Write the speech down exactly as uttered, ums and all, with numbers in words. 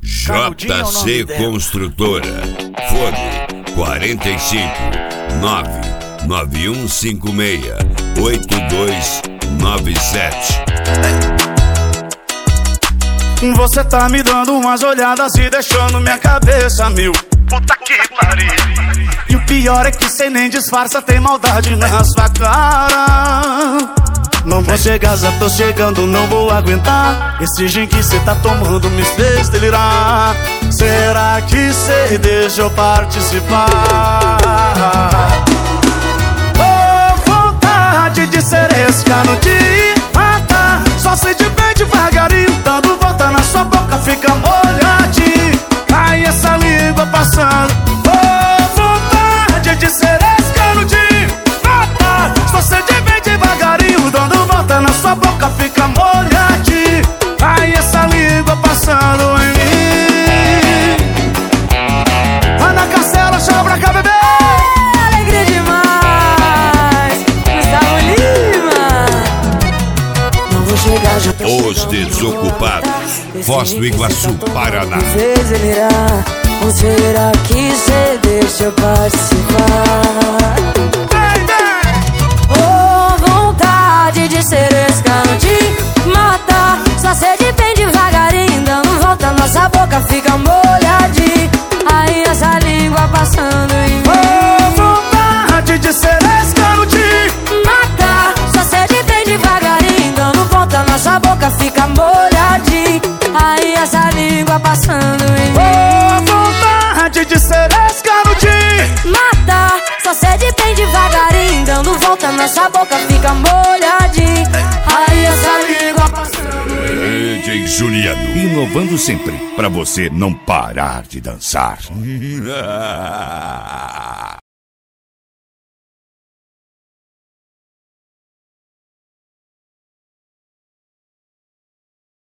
J C Construtora. Fone quarenta e cinco, nove nove um cinco seis, oito dois nove sete. Você tá me dando umas olhadas e deixando minha cabeça mil. Puta que pariu. E o pior é que cê nem disfarça, tem maldade na sua cara. Não vou chegar, já tô chegando, não vou aguentar. Esse gin que cê tá tomando me fez delirar. Será que cê deixa eu participar? Oh, vontade de ser escano, de matar. Só se de bem devagarinho, dando volta na sua boca, fica molhadinho. Ai, essa língua passando. Oh, vontade de ser escano, de matar. Só se de bem devagarinho, dando volta na sua boca, fica molhadinho. Ai, essa língua passando em mim. Ana Castela, chama pra cá, bebê. Alegria demais, Gustavo Lima. Não vou chegar, já tô Os Desocupados, Foz do Iguaçu, Paraná. Me fez delirar. Ou será que cê deixa eu participar? Oh, vontade de ser escano, de matar. Só sede bem devagarinho, dando volta, nossa boca fica molhadinha. Aí essa língua passando em mim. Oh, vontade de ser escano, de matar. Só sede bem devagarinho, dando volta, nossa boca fica molhadinha. Aí essa língua passando em mim. Oh, vontade de ser escano, de matar. Só sede bem devagarinho, dando volta, nossa boca fica molhadinha. Aí essa língua passando em mim. D J Juliano, inovando sempre, pra você não parar de dançar.